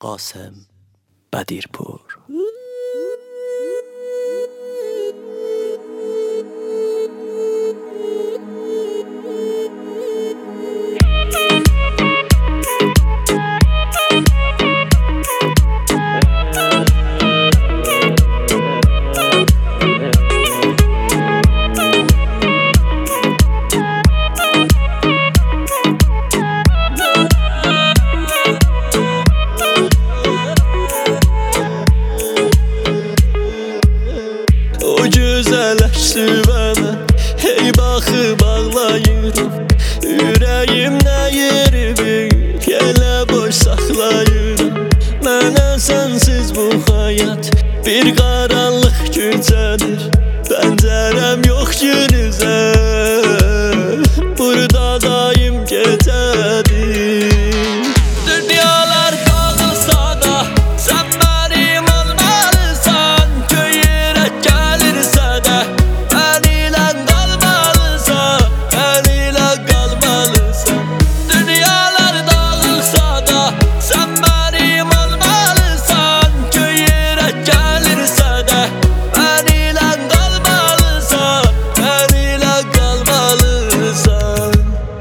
Qasım Bədirpur. O gözəlləşdi və mən hey baxıb ağlayıram. Ürəyimdə yeri büyür, yenə boş saxlayıram. Mənə sənsiz bu həyat bir qaranlıq küçədir. Pəncərəm yox günüzə, burada daim gecədir. Dünyalar dağılsa da sən mənim olmalısan. Köyürək gəlirsə də mən ilə qalmalısan, mən ilə qalmalısan. Dünyalar dağılsa da sən mənim olmalısan. Köyürək gəlirsə də mən ilə qalmalısan, mən ilə qalmalısan.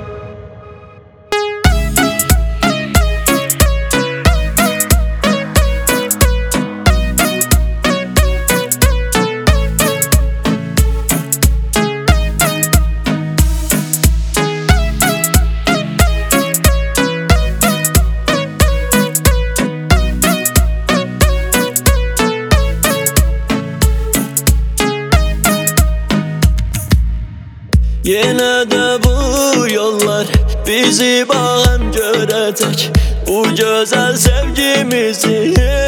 Yenə də bu yollar bizi bağım görəcək. Bu gözəl sevgimizi